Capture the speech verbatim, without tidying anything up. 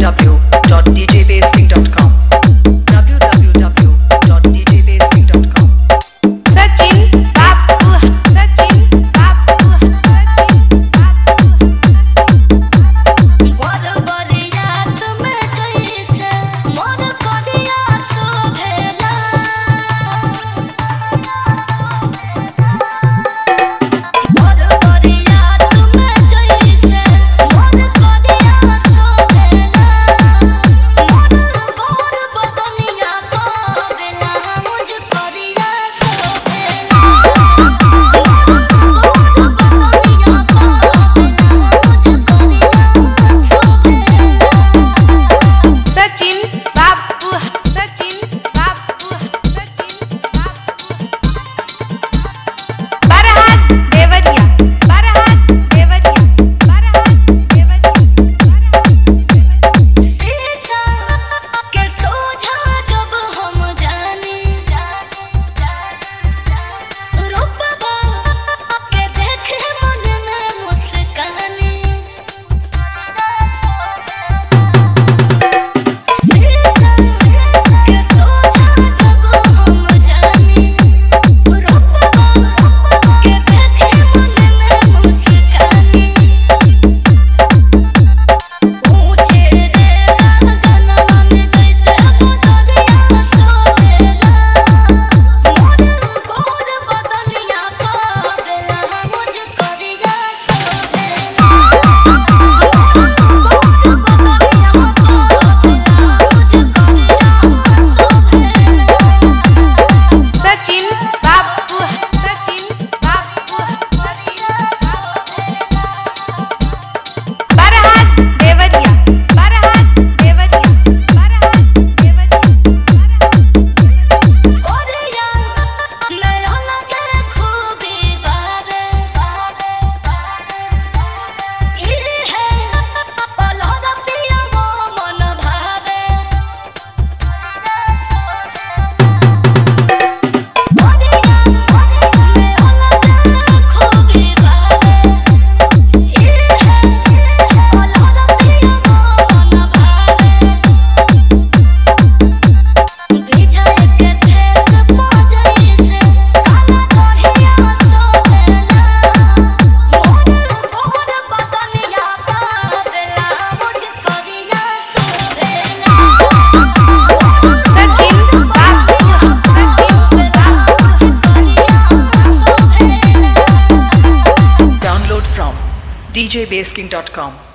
w dot d j basking dot com w w w dot d j basking dot com Sachin Babu Sachin Babu Sachin Babu बोल बोलिया तुम जैसे मोर कदिया शोभेला बोल बोलिया तुम जैसे मोर कदिया शोभेला मोर गोर बदनिया पावेला मुझ करिया शोभेला मोर गोर बदनिया पावेला मुझ करिया शोभेला Sachin Babu Sachin Babu Sachin Babu Farhan Devariya Farhan Devariya Farhan Devariya शीशा के सोझा जब हम जानी रूपवा के देखे मन में मुस्कानी शीशा के सोझा जब हम जानी रूपवा के देखे मन में मुस्कानी ऊंचे रे गगनवा में जैसे बदरिया शोभेला मोर गोर बदनिया पावेला मुझ करिया शोभेला मोर गोर बदनिया पावेला मुझ करिया शोभेला Sachin Babu Sachin Babu Sachin Farhan Devariya Farhan Devariya Farhan Devariya कोरिया नया लगे खूबी बावे ई है पलहर पिया वो मन भावे कोरिया नया लगे खूबी बावे ई है पलहर पिया वो मन भावे विजय के फेस पाजई से काला कढ़िया शोभेला मोर गोर बदनिया पावेला मुझ करिया शोभेला Sachin Babu Sachin Babu मुझ करिया शोभेला download from d j basking dot com